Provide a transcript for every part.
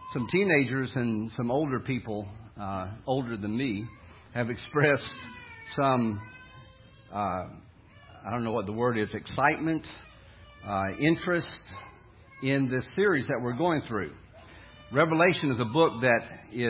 some teenagers and some older people, older than me, have expressed some, I don't know what the word is, excitement, interest in this series that we're going through. Revelation is a book that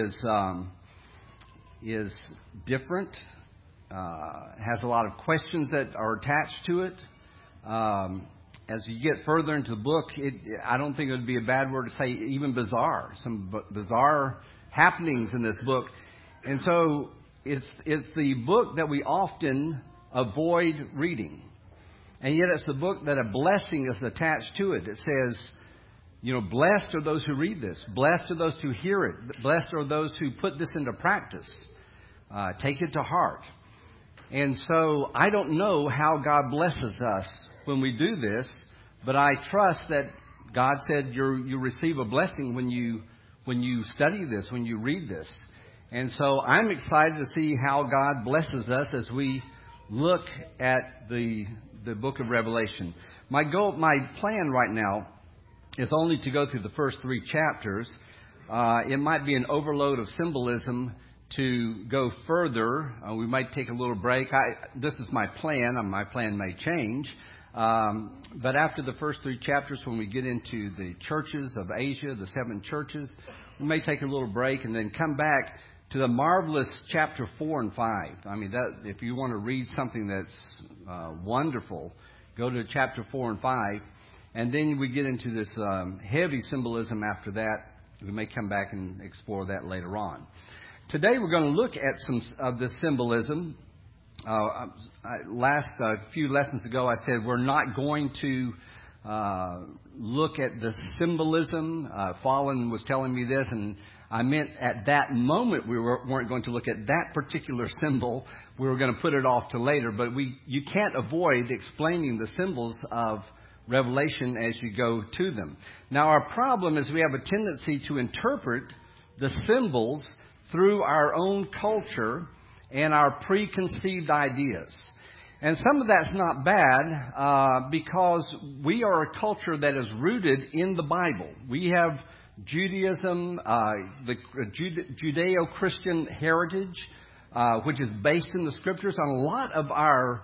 is different, has a lot of questions that are attached to it. As you get further into the book, I don't think it would be a bad word to say even bizarre. Some bizarre happenings in this book. And so it's the book that we often avoid reading. And yet it's the book that a blessing is attached to it. It says, blessed are those who read this. Blessed are those who hear it. Blessed are those who put this into practice. Take it to heart. And so I don't know how God blesses us when we do this, but I trust that God said you receive a blessing when you study this, when you read this. And so I'm excited to see how God blesses us as we look at the book of Revelation. My plan right now is only to go through the first 3 chapters. It might be an overload of symbolism to go further. We might take a little break. This is my plan. My plan may change. But after the first 3 chapters, when we get into the churches of Asia, the 7 churches, we may take a little break and then come back to the marvelous chapter 4 and 5. I mean, if you want to read something that's wonderful, go to chapter 4 and 5. And then we get into this heavy symbolism after that. We may come back and explore that later on. Today we're going to look at some of the symbolism. Last few lessons ago I said we're not going to look at the symbolism. Fallen was telling me this, and I meant at that moment we weren't going to look at that particular symbol. We were going to put it off to later, but you can't avoid explaining the symbols of Revelation as you go to them. Now our problem is we have a tendency to interpret the symbols through our own culture and our preconceived ideas. And some of that's not bad because we are a culture that is rooted in the Bible. We have Judaism, the Judeo-Christian heritage, which is based in the Scriptures. And a lot of our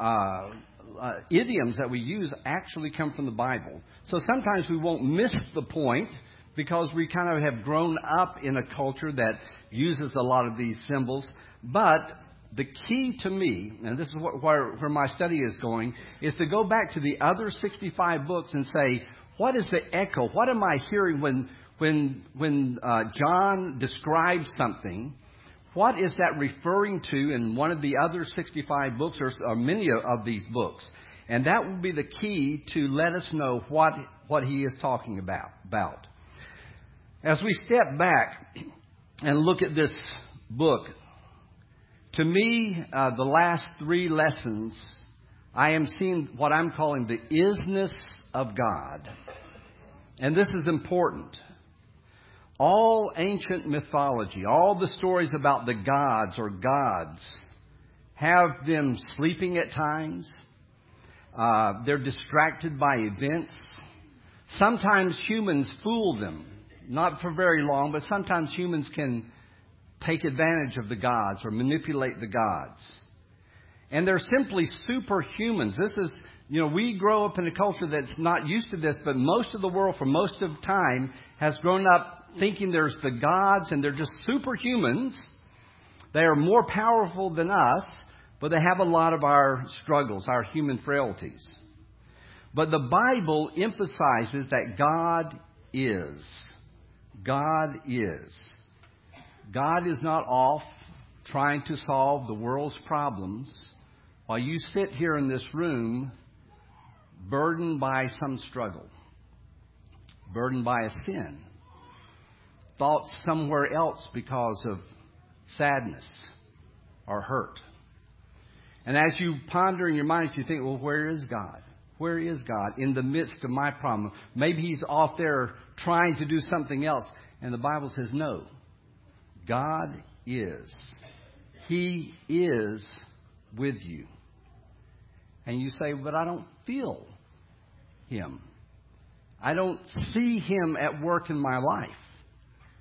idioms that we use actually come from the Bible. So sometimes we won't miss the point because we kind of have grown up in a culture that uses a lot of these symbols. But the key to me, and this is where my study is going, is to go back to the other 65 books and say, what is the echo? What am I hearing when John describes something? What is that referring to in one of the other 65 books or many of these books? And that will be the key to let us know what he is talking about. As we step back and look at this book, to me, the last 3 lessons, I am seeing what I'm calling the isness of God. And this is important. All ancient mythology, all the stories about the gods or gods, have them sleeping at times. They're distracted by events. Sometimes humans fool them. Not for very long, but sometimes humans can take advantage of the gods or manipulate the gods. And they're simply superhumans. This is, we grow up in a culture that's not used to this, but most of the world for most of the time has grown up thinking there's the gods and they're just superhumans. They are more powerful than us, but they have a lot of our struggles, our human frailties. But the Bible emphasizes that God is. God is. God is not off trying to solve the world's problems while you sit here in this room burdened by some struggle, burdened by a sin, thoughts somewhere else because of sadness or hurt. And as you ponder in your mind, you think, well, where is God? Where is God in the midst of my problem? Maybe He's off there trying to do something else. And the Bible says, no. God is. He is with you. And you say, but I don't feel Him. I don't see Him at work in my life.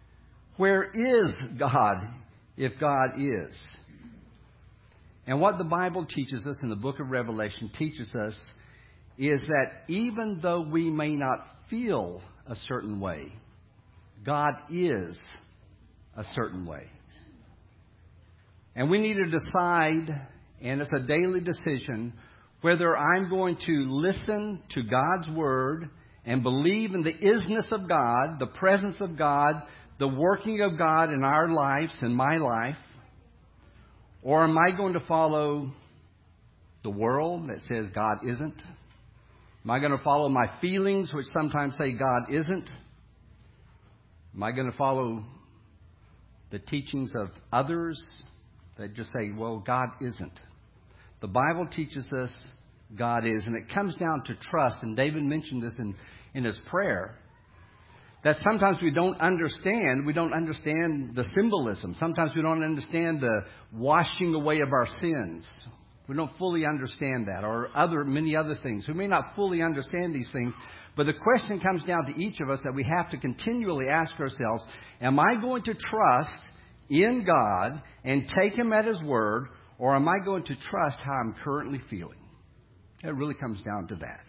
Where is God if God is? And what the Bible teaches us in the book of Revelation teaches us is that even though we may not feel a certain way, God is a certain way. And we need to decide, and it's a daily decision, whether I'm going to listen to God's Word and believe in the isness of God, the presence of God, the working of God in our lives, in my life, or am I going to follow the world that says God isn't? Am I going to follow my feelings, which sometimes say God isn't? Am I going to follow the teachings of others that just say, well, God isn't? The Bible teaches us God is, and it comes down to trust. And David mentioned this in his prayer, that sometimes we don't understand the symbolism. Sometimes we don't understand the washing away of our sins. We don't fully understand that, or many other things. We may not fully understand these things, but the question comes down to each of us that we have to continually ask ourselves, am I going to trust in God and take Him at His word, or am I going to trust how I'm currently feeling? It really comes down to that.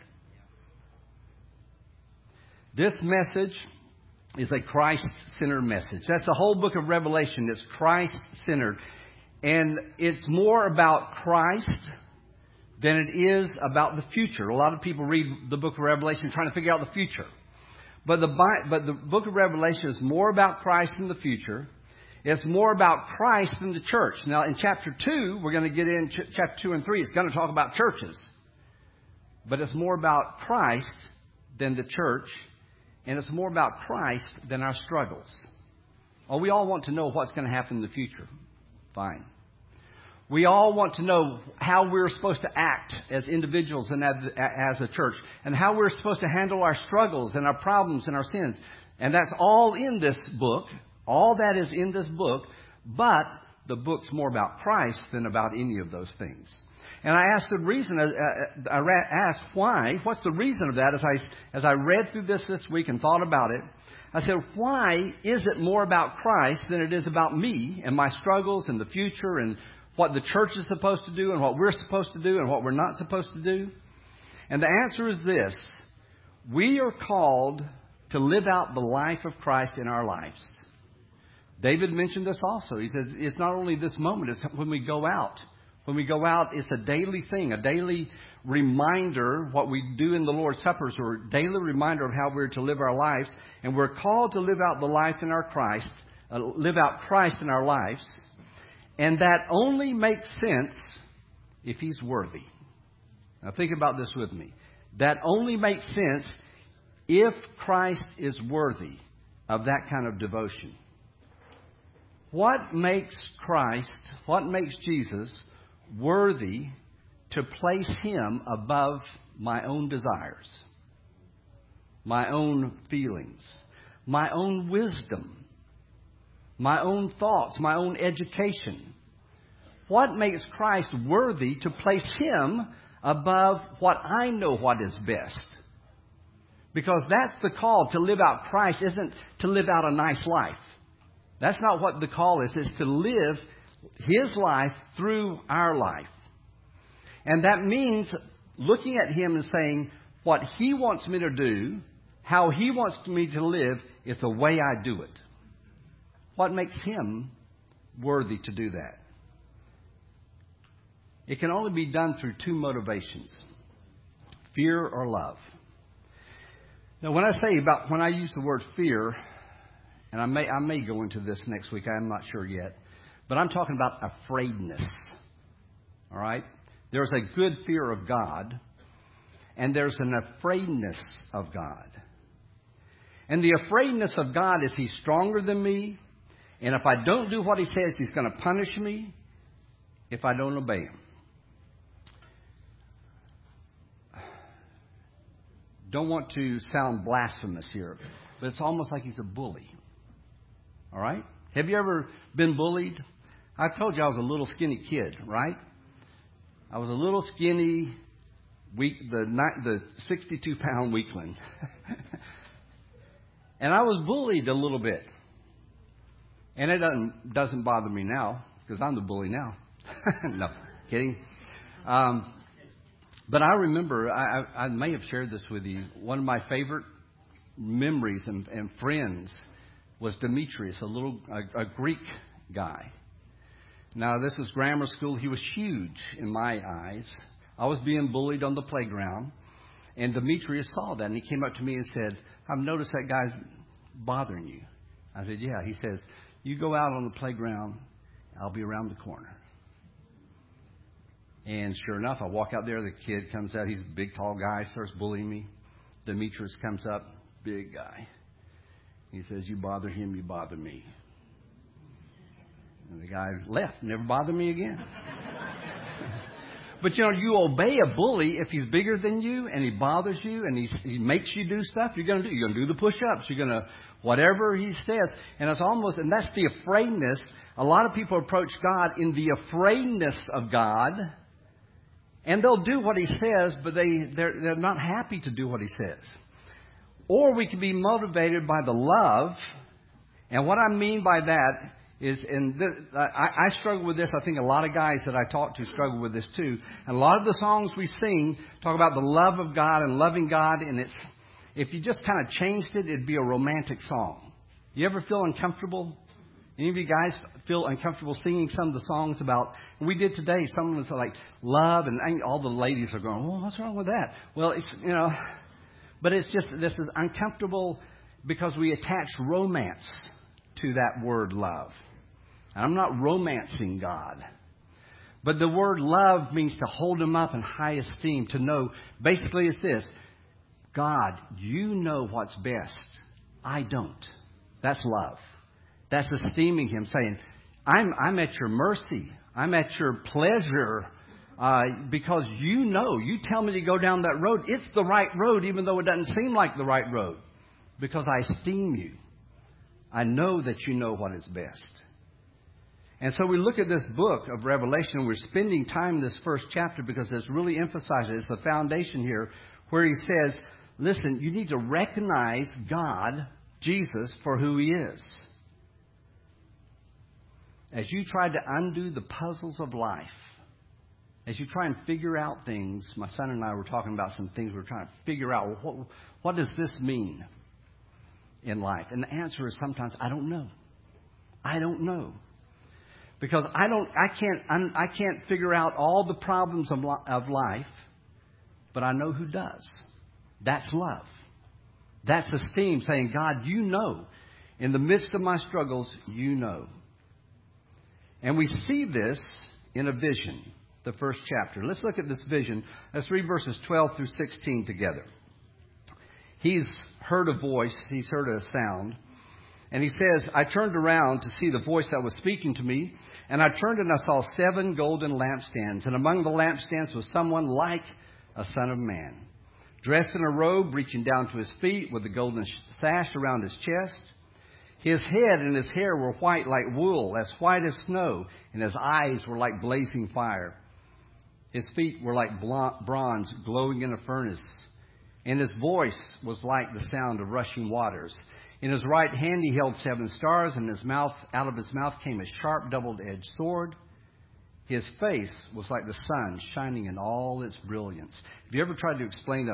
This message is a Christ-centered message. That's the whole book of Revelation. It's Christ-centered. And it's more about Christ than it is about the future. A lot of people read the book of Revelation trying to figure out the future. But the book of Revelation is more about Christ than the future. It's more about Christ than the church. Now, in chapter 2, we're going to get in chapter 2 and 3. It's going to talk about churches. But it's more about Christ than the church. And it's more about Christ than our struggles. Oh, we all want to know what's going to happen in the future. Fine. We all want to know how we're supposed to act as individuals and as a church, and how we're supposed to handle our struggles and our problems and our sins. And that's all in this book. All that is in this book, but the book's more about Christ than about any of those things. And I asked the reason, I asked why, what's the reason of that as I read through this week and thought about it. I said, why is it more about Christ than it is about me and my struggles and the future and what the church is supposed to do and what we're supposed to do and what we're not supposed to do? And the answer is this. We are called to live out the life of Christ in our lives. David mentioned this also. He says it's not only this moment, it's when we go out. When we go out, it's a daily thing, a daily reminder. What we do in the Lord's Suppers, or a daily reminder of how we're to live our lives. And we're called to live out the life in our Christ, live out Christ in our lives. And that only makes sense if He's worthy. Now think about this with me. That only makes sense if Christ is worthy of that kind of devotion. What makes Christ, what makes Jesus worthy to place Him above my own desires, my own feelings, my own wisdom, my own thoughts, my own education? What makes Christ worthy to place Him above what I know what is best? Because that's the call. To live out Christ isn't to live out a nice life. That's not what the call is. It's to live His life through our life. And that means looking at Him and saying, what He wants me to do, how He wants me to live, is the way I do it. What makes Him worthy to do that? It can only be done through two motivations: fear or love. Now, when I use the word fear, and I may go into this next week, I'm not sure yet, but I'm talking about afraidness. All right? There's a good fear of God, and there's an afraidness of God. And the afraidness of God is He's stronger than me, and if I don't do what He says, He's going to punish me if I don't obey Him. Don't want to sound blasphemous here, but it's almost like He's a bully. All right? Have you ever been bullied? I told you I was a little skinny kid, right? I was a little skinny, the 62-pound weakling. And I was bullied a little bit. And it doesn't bother me now because I'm the bully now. No, kidding. But I remember, I may have shared this with you, one of my favorite memories and friends was Demetrius, a Greek guy. Now, this is grammar school. He was huge in my eyes. I was being bullied on the playground, and Demetrius saw that, and he came up to me and said, "I've noticed that guy's bothering you." I said, "Yeah." He says, "You go out on the playground, I'll be around the corner." And sure enough, I walk out there, the kid comes out, he's a big, tall guy, starts bullying me. Demetrius comes up, big guy. He says, "You bother him, you bother me." And the guy left, never bothered me again. But, you obey a bully if he's bigger than you and he bothers you and he makes you do stuff, you're going to do. You're going to do the push-ups. You're going to, whatever he says. And and that's the afraidness. A lot of people approach God in the afraidness of God. And they'll do what he says, but they're not happy to do what he says. Or we can be motivated by the love. And what I mean by that is, I struggle with this. I think a lot of guys that I talk to struggle with this too. And a lot of the songs we sing talk about the love of God and loving God. And if you just kind of changed it, it'd be a romantic song. You ever feel uncomfortable? Any of you guys feel uncomfortable singing some of the songs about, we did today, some was like love, and all the ladies are going, "Well, what's wrong with that?" Well, it's, but it's just, this is uncomfortable because we attach romance to that word love. And I'm not romancing God. But the word love means to hold him up in high esteem, to know, basically it's this: God, you know what's best. I don't. That's love. That's esteeming him, saying, I'm at your mercy. I'm at your pleasure because you know. You tell me to go down that road. It's the right road, even though it doesn't seem like the right road, because I esteem you. I know that you know what is best. And so we look at this book of Revelation, and we're spending time in this first chapter because it's really emphasized. It's the foundation here where he says, listen, you need to recognize God, Jesus, for who he is. As you try to undo the puzzles of life, as you try and figure out things, my son and I were talking about some things we're trying to figure out. What does this mean in life? And the answer is sometimes, I don't know. I don't know. Because I can't figure out all the problems of life, but I know who does. That's love. That's esteem, saying, God, you know. In the midst of my struggles, you know. And we see this in a vision, the first chapter. Let's look at this vision. Let's read verses 12 through 16 together. He's heard a voice. He's heard a sound. And he says, I turned around to see the voice that was speaking to me. And I turned and I saw 7 golden lampstands. And among the lampstands was someone like a son of man, dressed in a robe reaching down to his feet with a golden sash around his chest. His head and his hair were white like wool, as white as snow, and his eyes were like blazing fire. His feet were like bronze glowing in a furnace, and his voice was like the sound of rushing waters. In his right hand he held 7 stars, and out of his mouth came a sharp double-edged sword. His face was like the sun shining in all its brilliance. Have you ever tried to explain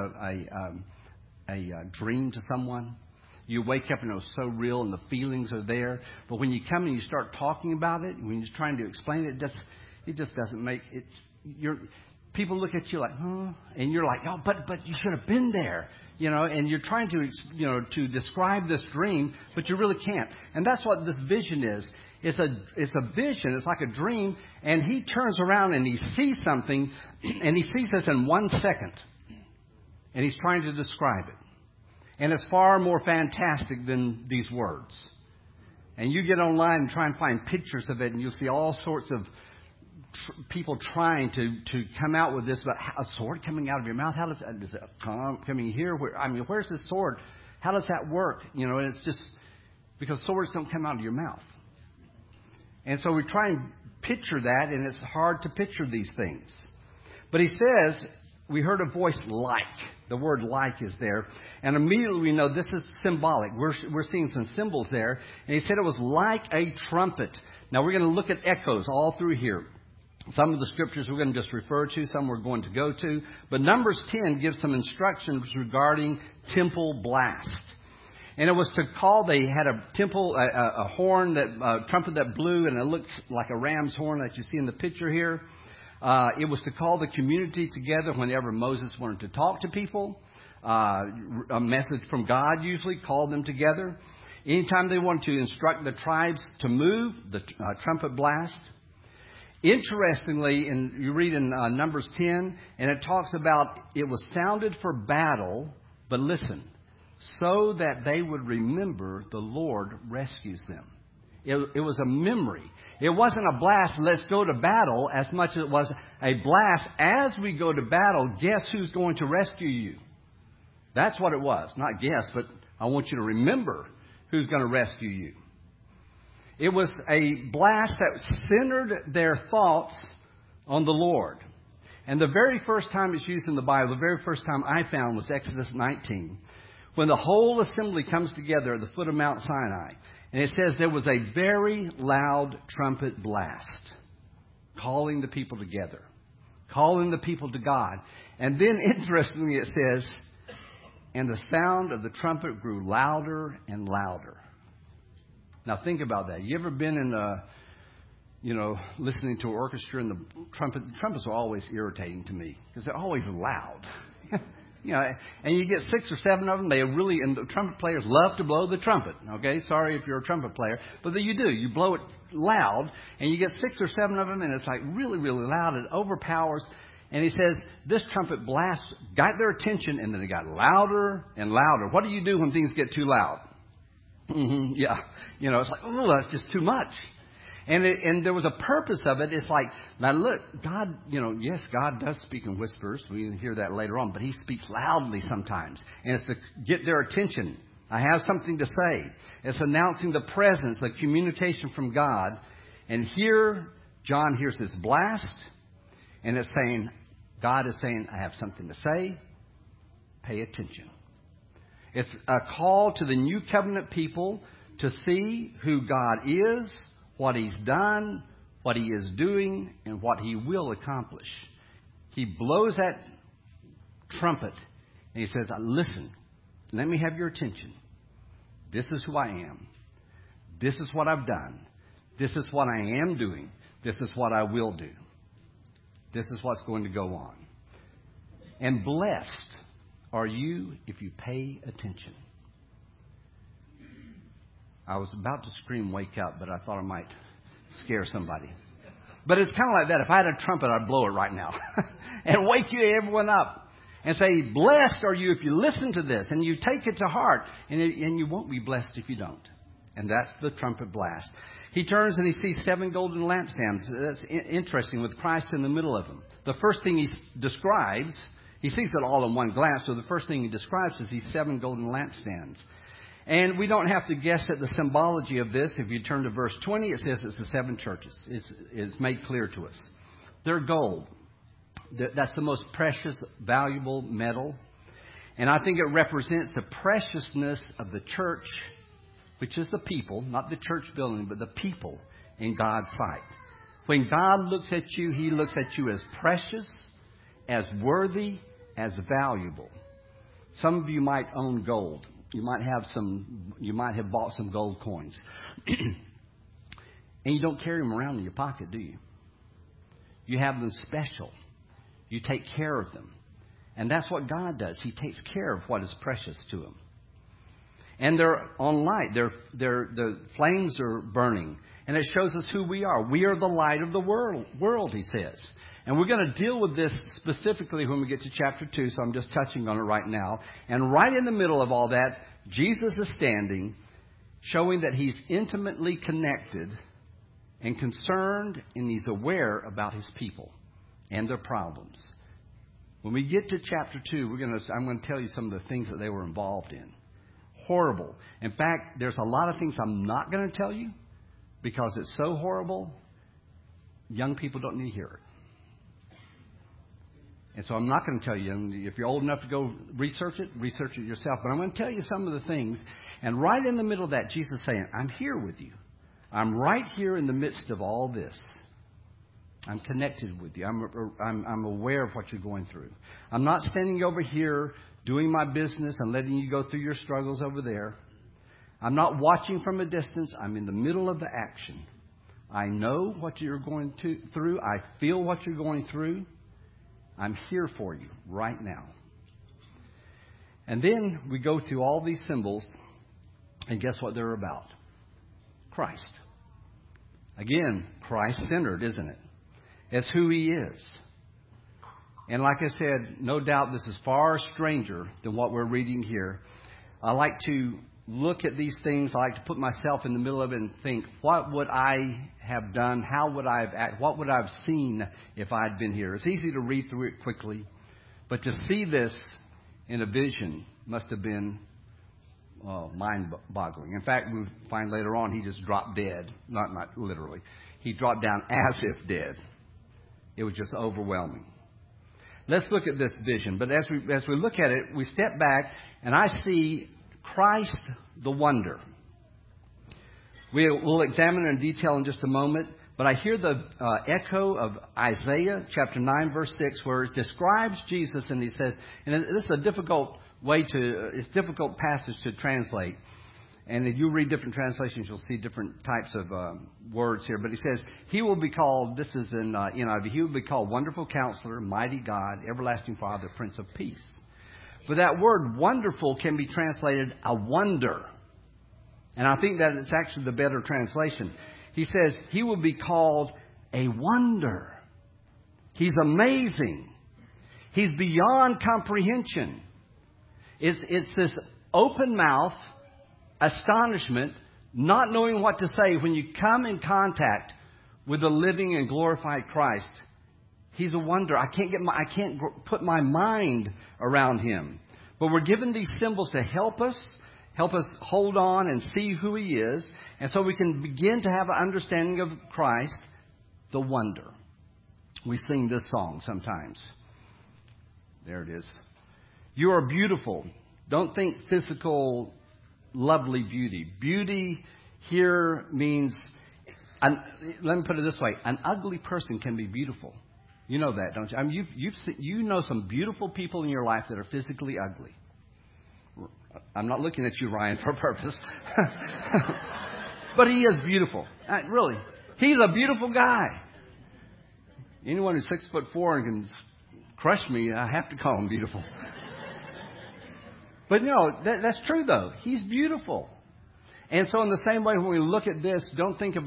a dream to someone? You wake up and it's so real and the feelings are there. But when you come and you start talking about it, when you're trying to explain it, it just doesn't make it. People look at you like, huh? And you're like, oh, but you should have been there. And you're trying to describe this dream, but you really can't. And that's what this vision is. It's a vision. It's like a dream. And he turns around and he sees something, and he sees this in 1 second. And he's trying to describe it. And it's far more fantastic than these words. And you get online and try and find pictures of it, and you'll see all sorts of people trying to come out with this. But a sword coming out of your mouth? How does it coming here? Where's this sword? How does that work? And it's just because swords don't come out of your mouth. And so we try and picture that, and it's hard to picture these things. But he says, we heard a voice like. The word like is there. And immediately we know this is symbolic. We're seeing some symbols there. And he said it was like a trumpet. Now we're going to look at echoes all through here. Some of the scriptures we're going to just refer to, some we're going to go to. But Numbers 10 gives some instructions regarding temple blast. And it was to call, they had a temple, a horn, a trumpet that blew, and it looks like a ram's horn that you see in the picture here. It was to call the community together whenever Moses wanted to talk to people. A message from God usually called them together. Anytime they wanted to instruct the tribes to move, the trumpet blast. Interestingly, you read in Numbers 10, and it talks about it was sounded for battle, but listen, so that they would remember the Lord rescues them. It was a memory. It wasn't a blast, let's go to battle, as much as it was a blast. As we go to battle, guess who's going to rescue you? That's what it was. Not guess, but I want you to remember who's going to rescue you. It was a blast that centered their thoughts on the Lord. And the very first time it's used in the Bible, the very first time I found was Exodus 19, when the whole assembly comes together at the foot of Mount Sinai. And it says there was a very loud trumpet blast, calling the people together, calling the people to God. And then, interestingly, it says, and the sound of the trumpet grew louder and louder. Now, think about that. You ever been in listening to an orchestra and the trumpets are always irritating to me because they're always loud. And you get 6 or 7 of them. And the trumpet players love to blow the trumpet. Okay, sorry if you're a trumpet player, but you do. You blow it loud, and you get 6 or 7 of them, and it's like really, really loud. It overpowers. And he says this trumpet blast got their attention, and then it got louder and louder. What do you do when things get too loud? Yeah, it's like, oh, that's just too much. And there was a purpose of it. It's like, now look, God, yes, God does speak in whispers. We hear that later on. But He speaks loudly sometimes. And it's to get their attention. I have something to say. It's announcing the presence, the communication from God. And here, John hears this blast. And it's saying, God is saying, I have something to say. Pay attention. It's a call to the new covenant people to see who God is, what He's done, what He is doing, and what He will accomplish. He blows that trumpet, and He says, listen, let me have your attention. This is who I am. This is what I've done. This is what I am doing. This is what I will do. This is what's going to go on. And blessed are you if you pay attention. I was about to scream, wake up, but I thought I might scare somebody. But it's kind of like that. If I had a trumpet, I'd blow it right now and wake you everyone up and say, blessed are you if you listen to this and you take it to heart. And you won't be blessed if you don't. And that's the trumpet blast. He turns and he sees 7 golden lampstands. That's interesting, with Christ in the middle of them. The first thing he describes, he sees it all in one glance, so the first thing he describes is these 7 golden lampstands. And we don't have to guess at the symbology of this. If you turn to verse 20, it says it's the 7 churches. It's made clear to us. They're gold. That's the most precious, valuable metal. And I think it represents the preciousness of the church, which is the people, not the church building, but the people in God's sight. When God looks at you, He looks at you as precious, as worthy, as valuable. Some of you might own gold. You might have bought some gold coins. And you don't carry them around in your pocket, do you? You have them special. You take care of them. And that's what God does. He takes care of what is precious to Him. And they're on light. The flames are burning. And it shows us who we are. We are the light of the world, He says. And we're going to deal with this specifically when we get to chapter 2, so I'm just touching on it right now. And right in the middle of all that, Jesus is standing, showing that He's intimately connected and concerned, and He's aware about His people and their problems. When we get to chapter 2, I'm going to tell you some of the things that they were involved in. Horrible. In fact, there's a lot of things I'm not going to tell you because it's so horrible, young people don't need to hear it. And so I'm not going to tell you. And if you're old enough to go research it yourself. But I'm going to tell you some of the things. And right in the middle of that, Jesus is saying, I'm here with you. I'm right here in the midst of all this. I'm connected with you. I'm aware of what you're going through. I'm not standing over here doing my business and letting you go through your struggles over there. I'm not watching from a distance. I'm in the middle of the action. I know what you're going through. I feel what you're going through. I'm here for you right now. And then we go through all these symbols, and guess what they're about? Christ. Again, Christ-centered, isn't it? It's who He is. And like I said, no doubt this is far stranger than what we're reading here. I like to look at these things. I like to put myself in the middle of it and think, what would I have done? How would I have acted? What would I have seen if I had been here? It's easy to read through it quickly, but to see this in a vision must have been mind-boggling. In fact, we find later on he just dropped dead. Not literally. He dropped down as if dead. It was just overwhelming. Let's look at this vision. But as we look at it, we step back, and I see Christ the wonder. We'll examine it in detail in just a moment. But I hear the echo of Isaiah chapter 9, verse 6, where it describes Jesus, and he says, and this is a difficult passage to translate. And if you read different translations, you'll see different types of words here. But he says, He will be called, this is in NIV, He will be called Wonderful Counselor, Mighty God, Everlasting Father, Prince of Peace. But that word wonderful can be translated a wonder. And I think that it's actually the better translation. He says, He will be called a wonder. He's amazing. He's beyond comprehension. It's this open mouth astonishment, not knowing what to say when you come in contact with the living and glorified Christ. He's a wonder. I can't put my mind around Him. But we're given these symbols to help us hold on and see who He is, and so we can begin to have an understanding of Christ, the wonder. We sing this song sometimes. There it is. You are beautiful. Don't think physical, lovely beauty. Beauty here means, let me put it this way, an ugly person can be beautiful. You know that, don't you? I mean, you know some beautiful people in your life that are physically ugly. I'm not looking at you, Ryan, for a purpose. But he is beautiful. Really. He's a beautiful guy. Anyone who's 6'4" and can crush me, I have to call him beautiful. But no, that's true, though. He's beautiful. And so in the same way, when we look at this, don't think of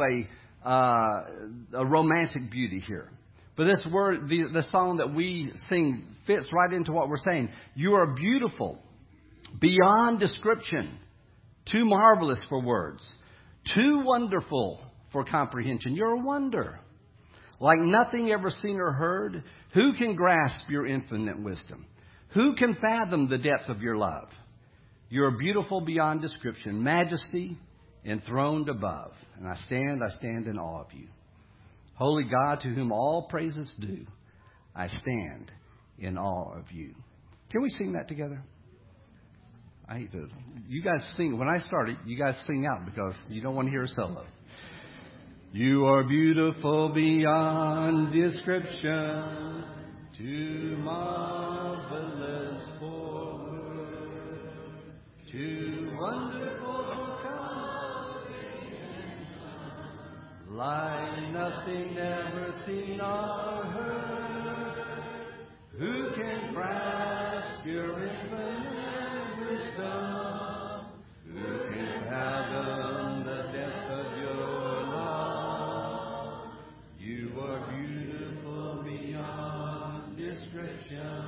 a romantic beauty here. But this word, the song that we sing fits right into what we're saying. You are beautiful, beyond description, too marvelous for words, too wonderful for comprehension. You're a wonder. Like nothing ever seen or heard, who can grasp your infinite wisdom? Who can fathom the depth of your love? You are beautiful beyond description, majesty enthroned above. And I stand in awe of you. Holy God, to whom all praises due, I stand in awe of you. Can we sing that together? I hate to. You guys sing. When I started, you guys sing out because you don't want to hear a solo. You are beautiful beyond description, too marvelous for words, too wonderful for comprehension, like nothing ever seen or heard. Who can grasp your infinite wisdom? Who can fathom the depth of your love? You are beautiful beyond description,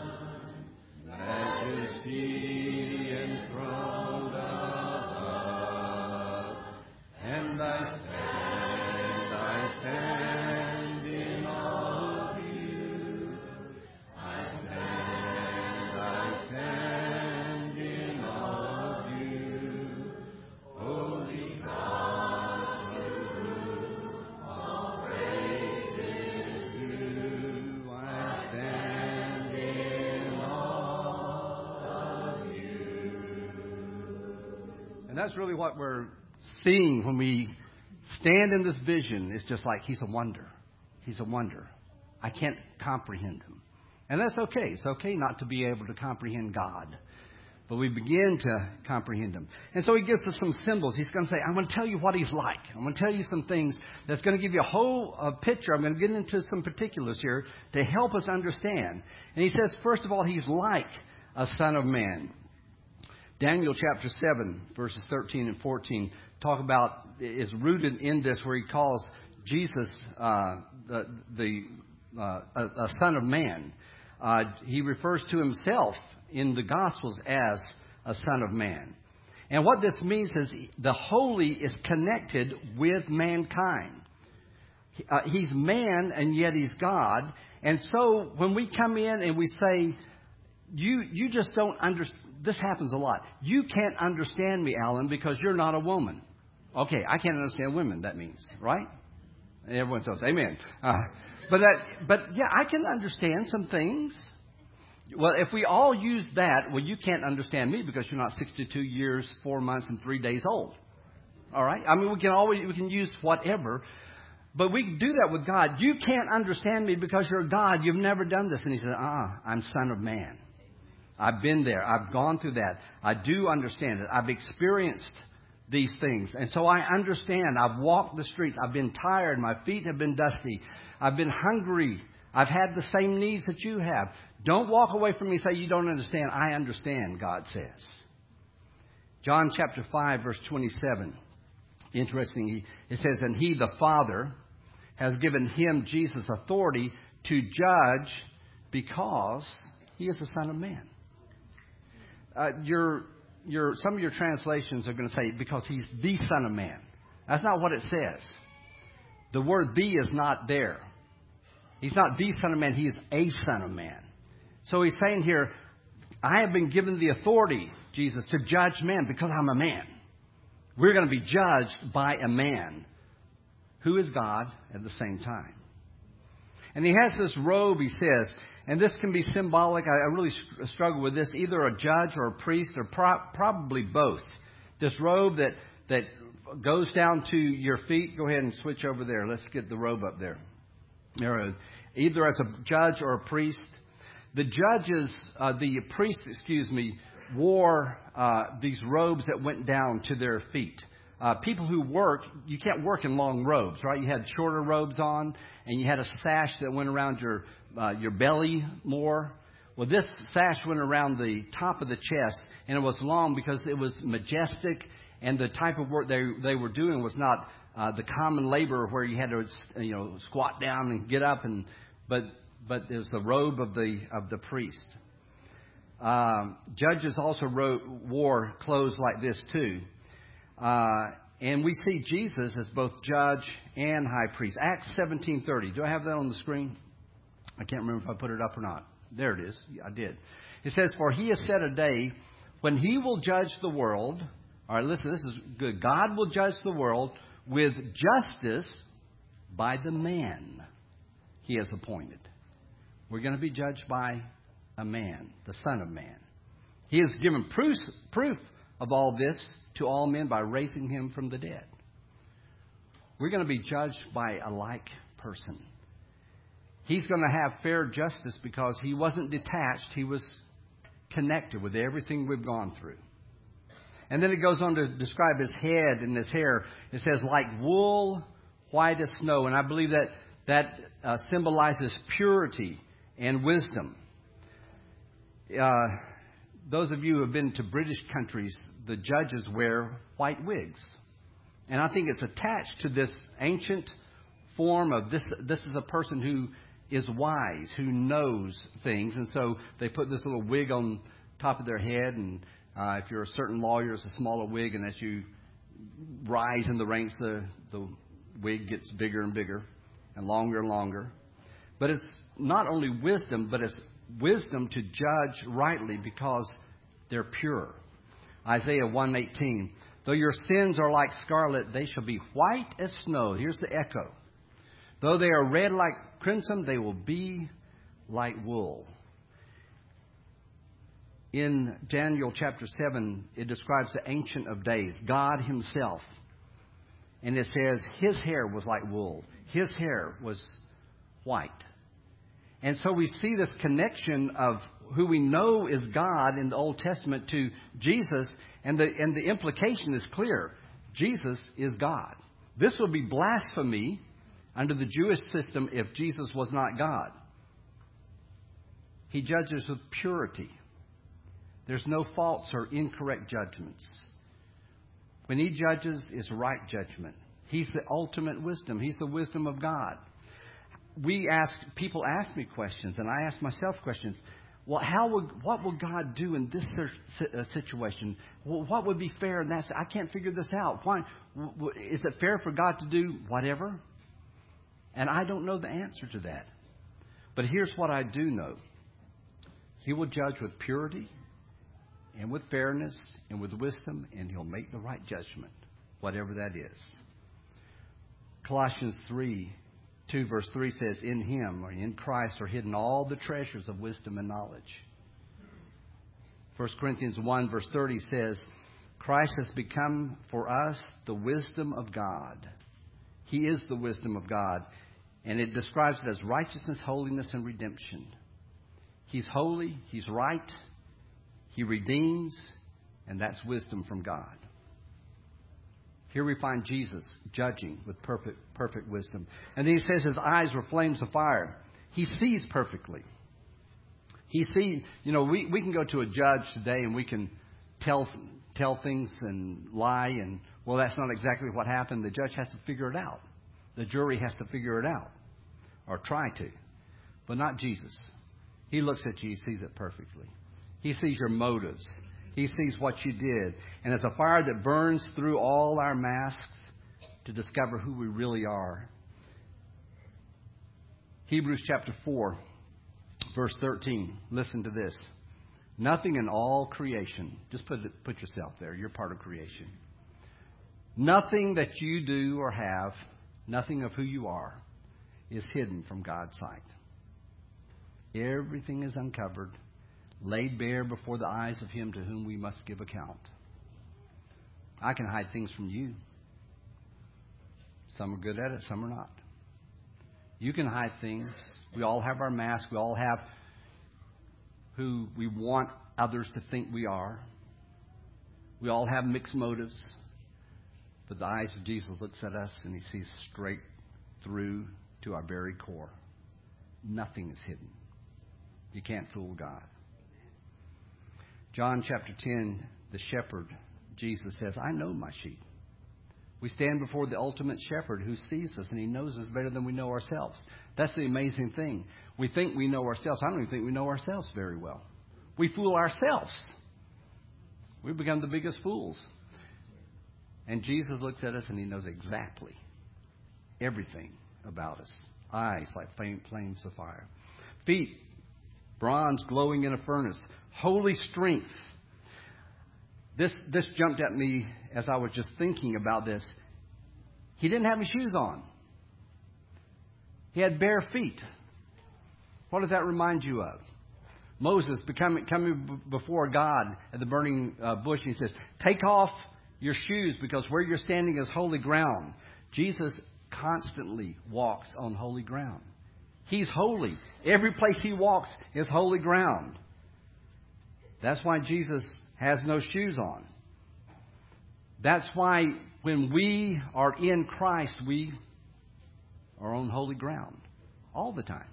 majesty enthroned above. And I stand in awe of you. I stand in awe of you. Holy God, to whom all praise is due. I stand in that's really what we're seeing when we stand in this vision. It's just like He's a wonder. He's a wonder. I can't comprehend Him. And that's okay. It's okay not to be able to comprehend God. But we begin to comprehend Him. And so He gives us some symbols. He's going to say, I'm going to tell you what He's like. I'm going to tell you some things that's going to give you a whole picture. I'm going to get into some particulars here to help us understand. And He says, first of all, He's like a son of man. Daniel chapter 7, verses 13 and 14, is rooted in this, where He calls Jesus a son of man. He refers to Himself in the Gospels as a son of man. And what this means is the holy is connected with mankind. He's man and yet He's God. And so when we come in and we say, you just don't understand, this happens a lot. You can't understand me, Alan, because you're not a woman. Okay, I can't understand women, that means, right? And everyone says, amen. But yeah, I can understand some things. Well, if we all use that, well, you can't understand me because you're not 62 years, 4 months, and 3 days old. All right? I mean, we can use whatever. But we can do that with God. You can't understand me because you're God. You've never done this. And He said, I'm son of man. I've been there. I've gone through that. I do understand it. I've experienced these things. And so I understand. I've walked the streets. I've been tired. My feet have been dusty. I've been hungry. I've had the same needs that you have. Don't walk away from me and say you don't understand. I understand, God says. John chapter 5, verse 27. Interesting. It says, and He, the Father, has given Him, Jesus, authority to judge because He is the Son of Man. Some of your translations are going to say because He's the Son of Man. That's not what it says. The word "the" is not there. He's not the Son of Man. He is a Son of Man. So He's saying here, I have been given the authority, Jesus, to judge men because I'm a man. We're going to be judged by a man who is God at the same time. And He has this robe, He says, and this can be symbolic. I really struggle with this. Either a judge or a priest or probably both. This robe that goes down to your feet. Go ahead and switch over there. Let's get the robe up there. Either as a judge or a priest. The priests, wore these robes that went down to their feet. People who work, you can't work in long robes, right? You had shorter robes on, and you had a sash that went around your belly more. Well, this sash went around the top of the chest, and it was long because it was majestic, and the type of work they were doing was not the common labor where you had to squat down and get up, but it was the robe of the priest. Judges also wore clothes like this too. And we see Jesus as both judge and high priest. Acts 17:30. Do I have that on the screen? I can't remember if I put it up or not. There it is. I did. It says, for He has set a day when He will judge the world. All right, listen, this is good. God will judge the world with justice by the man He has appointed. We're going to be judged by a man, the Son of Man. He has given proof of all this to all men by raising Him from the dead. We're going to be judged by a like person. He's going to have fair justice because He wasn't detached. He was connected with everything we've gone through. And then it goes on to describe His head and His hair. It says, like wool, white as snow. And I believe that symbolizes purity and wisdom. Those of you who have been to British countries, the judges wear white wigs. And I think it's attached to this ancient form of this. This is a person who is wise, who knows things. And so they put this little wig on top of their head. And if you're a certain lawyer, it's a smaller wig. And as you rise in the ranks, the wig gets bigger and bigger and longer. But it's not only wisdom, but it's wisdom to judge rightly because they're pure. Isaiah 1:18. Though your sins are like scarlet, they shall be white as snow. Here's the echo. Though they are red like crimson, they will be like wool. In Daniel chapter 7, it describes the Ancient of Days, God himself. And it says his hair was like wool. His hair was white. And so we see this connection of who we know is God in the Old Testament to Jesus. And the implication is clear. Jesus is God. This would be blasphemy under the Jewish system if Jesus was not God. He judges with purity. There's no false or incorrect judgments. When he judges, it's right judgment. He's the ultimate wisdom. He's the wisdom of God. People ask me questions, and I ask myself questions. Well, what will God do in this situation? What would be fair in that? I can't figure this out. Why is it fair for God to do whatever? And I don't know the answer to that. But here's what I do know. He will judge with purity and with fairness and with wisdom, and he'll make the right judgment, whatever that is. Colossians 2 verse 3 says, in him, or in Christ, are hidden all the treasures of wisdom and knowledge. 1 Corinthians 1 verse 30 says, Christ has become for us the wisdom of God. He is the wisdom of God. And it describes it as righteousness, holiness, and redemption. He's holy. He's right. He redeems. And that's wisdom from God. Here we find Jesus judging with perfect wisdom. And then he says his eyes were flames of fire. He sees perfectly. He sees, we can go to a judge today and we can tell things and lie. And, well, that's not exactly what happened. The judge has to figure it out. The jury has to figure it out. Or try to. But not Jesus. He looks at you. He sees it perfectly. He sees your motives. He sees what you did. And it's a fire that burns through all our masks to discover who we really are. Hebrews chapter 4, verse 13. Listen to this. Nothing in all creation. Just put yourself there. You're part of creation. Nothing that you do or have, nothing of who you are, is hidden from God's sight. Everything is uncovered, laid bare before the eyes of him to whom we must give account. I can hide things from you. Some are good at it, some are not. You can hide things. We all have our masks. We all have who we want others to think we are. We all have mixed motives. But the eyes of Jesus looks at us and he sees straight through to our very core. Nothing is hidden. You can't fool God. John chapter 10, the shepherd, Jesus says, I know my sheep. We stand before the ultimate shepherd who sees us and he knows us better than we know ourselves. That's the amazing thing. We think we know ourselves. I don't even think we know ourselves very well. We fool ourselves. We become the biggest fools. And Jesus looks at us and he knows exactly everything about us. Eyes like flames of fire. Feet, bronze glowing in a furnace. Holy strength. This jumped at me as I was just thinking about this. He didn't have his shoes on. He had bare feet. What does that remind you of? Moses coming before God at the burning bush. And he says, take off your shoes because where you're standing is holy ground. Jesus constantly walks on holy ground. He's holy. Every place he walks is holy ground. That's why Jesus has no shoes on. That's why when we are in Christ, we are on holy ground all the time.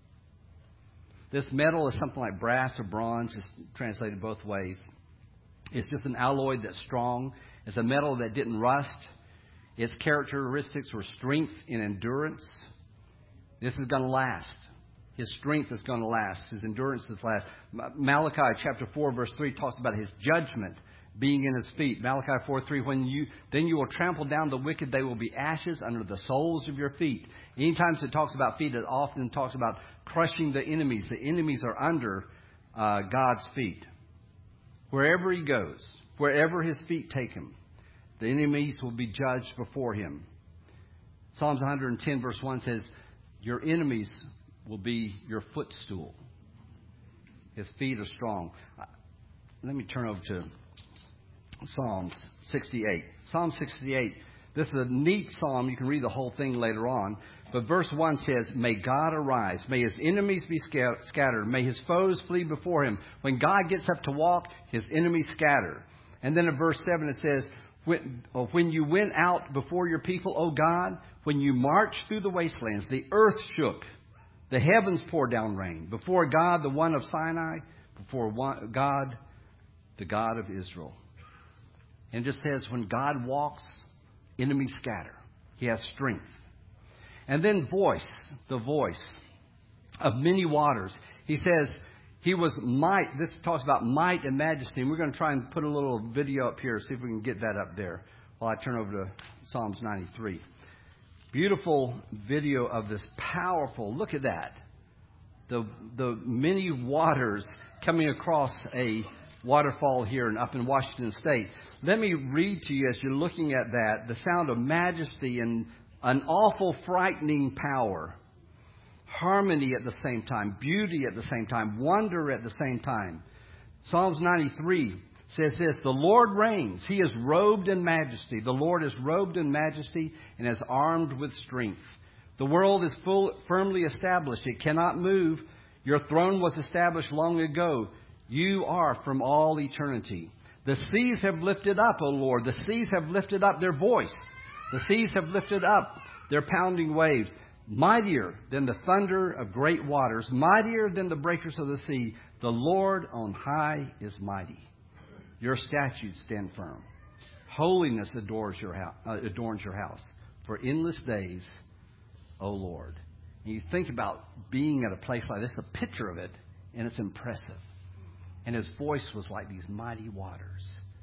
This metal is something like brass or bronze. It's translated both ways. It's just an alloy that's strong. It's a metal that didn't rust. Its characteristics were strength and endurance. This is going to last. His strength is going to last. His endurance is last. Malachi chapter 4 verse 3 talks about his judgment being in his feet. Malachi 4:3, then you will trample down the wicked, they will be ashes under the soles of your feet. Anytime it talks about feet, it often talks about crushing the enemies. The enemies are under God's feet. Wherever he goes, wherever his feet take him, the enemies will be judged before him. Psalms 110 verse 1 says, your enemies will be your footstool. His feet are strong. let me turn over to Psalms 68. Psalm 68, this is a neat psalm. You can read the whole thing later on. But verse 1 says, may God arise. May his enemies be scattered. May his foes flee before him. When God gets up to walk, his enemies scatter. And then in verse 7 it says, when you went out before your people, O God, when you marched through the wastelands, the earth shook. The heavens poured down rain. Before God, the one of Sinai, before God, the God of Israel. And it just says, when God walks, enemies scatter. He has strength. And then voice, the voice of many waters. He says he was might. This talks about might and majesty. And we're going to try and put a little video up here, see if we can get that up there while I turn over to Psalms 93. Beautiful video of this powerful, look at that. The many waters coming across a waterfall here and up in Washington State. Let me read to you as you're looking at that, the sound of majesty and an awful, frightening power. Harmony at the same time. Beauty at the same time. Wonder at the same time. Psalms 93 says this, the Lord reigns. He is robed in majesty. The Lord is robed in majesty and is armed with strength. The world is firmly established. It cannot move. Your throne was established long ago. You are from all eternity. The seas have lifted up, O Lord. The seas have lifted up their voice. The seas have lifted up their pounding waves. Mightier than the thunder of great waters, mightier than the breakers of the sea. The Lord on high is mighty. Your statutes stand firm. Holiness adorns your house for endless days, O Lord. And you think about being at a place like this, a picture of it, and it's impressive. And his voice was like these mighty waters.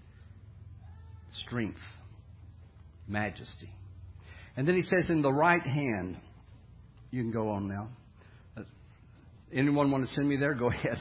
Strength. Majesty. And then he says, in the right hand, you can go on now. Anyone want to send me there? Go ahead.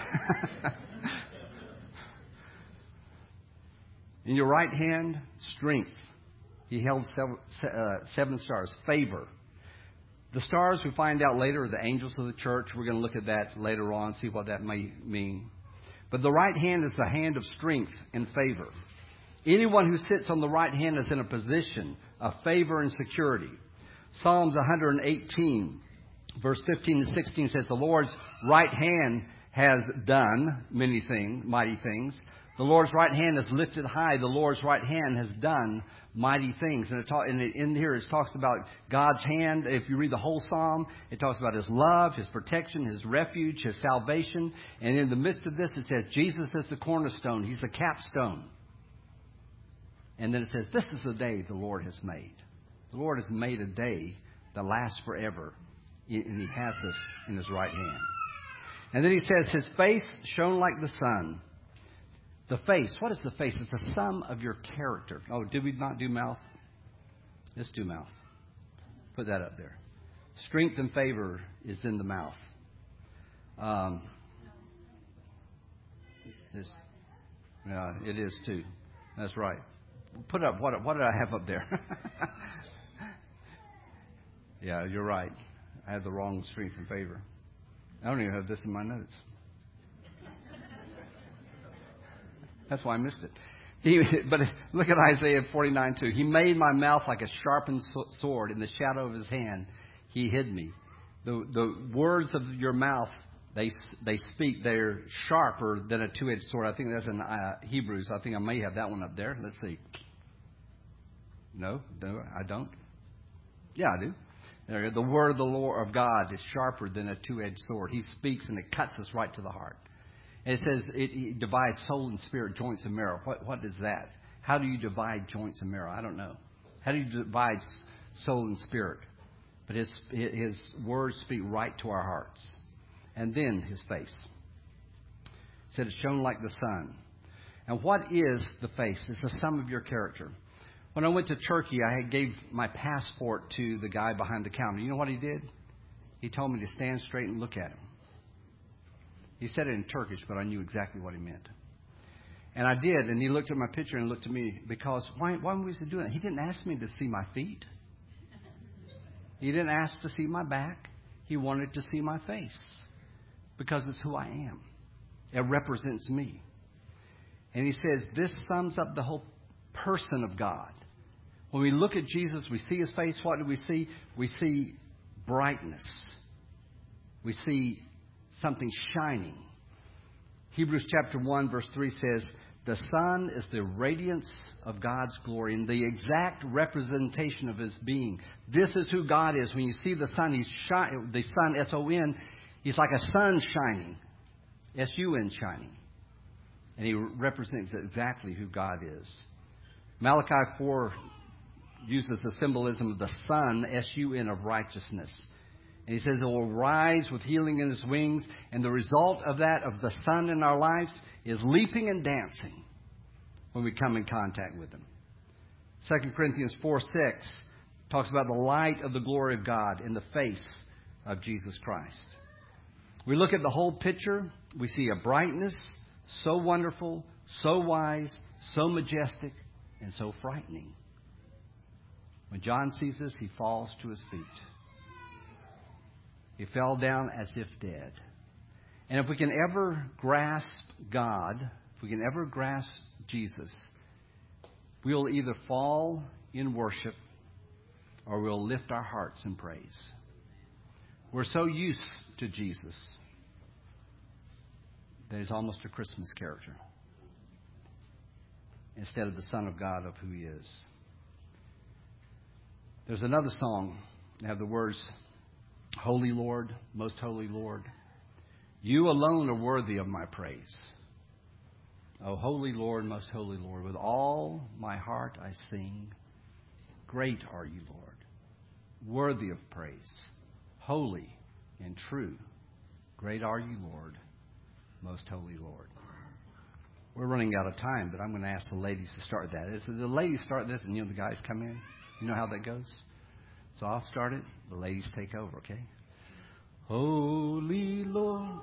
In your right hand, strength. He held seven stars. Favor. The stars we find out later are the angels of the church. We're going to look at that later on, see what that may mean. But the right hand is the hand of strength and favor. Anyone who sits on the right hand is in a position of favor and security. Psalms 118, verse 15 and 16 says, the Lord's right hand has done many things, mighty things. The Lord's right hand is lifted high. The Lord's right hand has done mighty things. And in here it talks about God's hand. If you read the whole psalm, it talks about his love, his protection, his refuge, his salvation. And in the midst of this, it says Jesus is the cornerstone. He's the capstone. And then it says, this is the day the Lord has made. The Lord has made a day that lasts forever. And he has us in his right hand. And then he says, his face shone like the sun. The face, what is the face? It's the sum of your character. Oh, did we not do mouth? Let's do mouth. Put that up there. Strength and favor is in the mouth. It is too. That's right. Put up, what did I have up there? Yeah, you're right. I had the wrong strength and favor. I don't even have this in my notes. That's why I missed it. But look at Isaiah 49:2. He made my mouth like a sharpened sword. In the shadow of his hand, he hid me. The words of your mouth, they speak. They're sharper than a two-edged sword. I think that's in Hebrews. I think I may have that one up there. Let's see. No, I don't. Yeah, I do. There, the word of the Lord of God is sharper than a two-edged sword. He speaks and it cuts us right to the heart. And it says it divides soul and spirit, joints and marrow. What is that? How do you divide joints and marrow? I don't know. How do you divide soul and spirit? But his words speak right to our hearts. And then his face. It said it shone like the sun. And what is the face? It's the sum of your character. When I went to Turkey, I gave my passport to the guy behind the counter. You know what he did? He told me to stand straight and look at him. He said it in Turkish, but I knew exactly what he meant. And I did, and he looked at my picture and looked at me because why was he doing that? He didn't ask me to see my feet. He didn't ask to see my back. He wanted to see my face because it's who I am. It represents me. And he says this sums up the whole person of God. When we look at Jesus, we see his face. What do we see? We see brightness. We see something shining. Hebrews chapter 1 verse 3 says, the sun is the radiance of God's glory and the exact representation of his being. This is who God is. When you see the sun, the sun, S-O-N, he's like a sun shining, S-U-N shining. And he represents exactly who God is. Malachi 4 uses the symbolism of the sun, S-U-N, of righteousness. And he says it will rise with healing in his wings. And the result of that, of the sun in our lives, is leaping and dancing when we come in contact with him. 2 Corinthians 4:6 talks about the light of the glory of God in the face of Jesus Christ. We look at the whole picture. We see a brightness so wonderful, so wise, so majestic, and so frightening. When John sees this, he falls to his feet. He fell down as if dead. And if we can ever grasp God, if we can ever grasp Jesus, we'll either fall in worship or we'll lift our hearts in praise. We're so used to Jesus that he's almost a Christmas character instead of the Son of God of who he is. There's another song that have the words, Holy Lord, most holy Lord, you alone are worthy of my praise. O holy Lord, most holy Lord, with all my heart I sing, great are you, Lord, worthy of praise, holy and true. Great are you, Lord, most holy Lord. We're running out of time, but I'm going to ask the ladies to start that. So the ladies start this, and the guys come in. You know how that goes? So I'll start it. The ladies take over, okay? Holy Lord.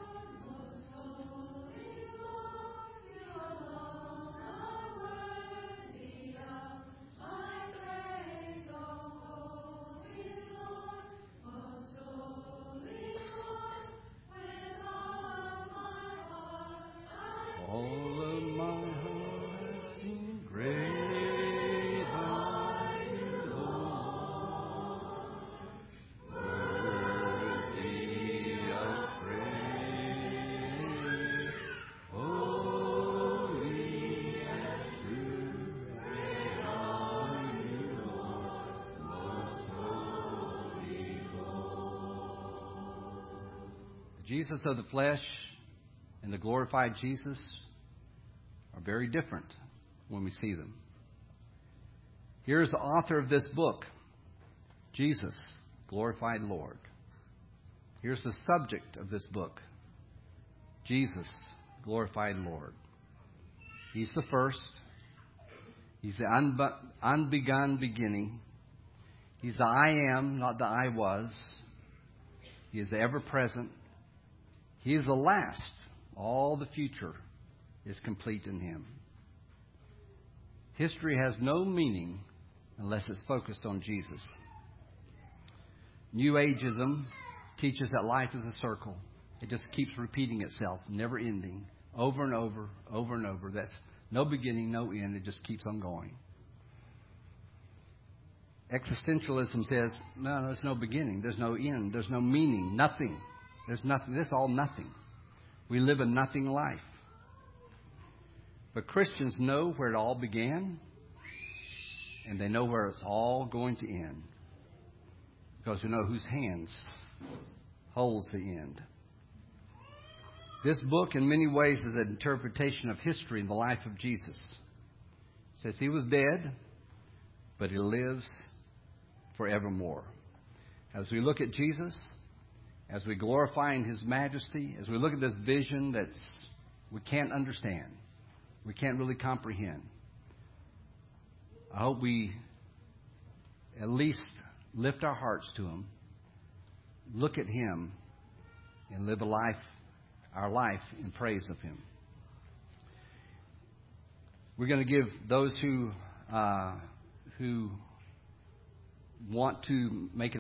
Jesus of the flesh and the glorified Jesus are very different when we see them. Here's the author of this book, Jesus, glorified Lord. Here's the subject of this book, Jesus, glorified Lord. He's the first. He's the unbegun beginning. He's the I am, not the I was. He is the ever-present. He is the last. All the future is complete in him. History has no meaning unless it's focused on Jesus. New Ageism teaches that life is a circle. It just keeps repeating itself, never ending, over and over, over and over. That's no beginning, no end. It just keeps on going. Existentialism says, no, there's no beginning. There's no end. There's no meaning. Nothing. There's nothing. This is all nothing. We live a nothing life. But Christians know where it all began, and they know where it's all going to end, because we know whose hands holds the end. This book, in many ways, is an interpretation of history in the life of Jesus. It says he was dead, but he lives forevermore. As we look at Jesus, as we glorify in his majesty, as we look at this vision that we can't understand, we can't really comprehend, I hope we at least lift our hearts to him, look at him, and live our life in praise of him. We're going to give those who want to make it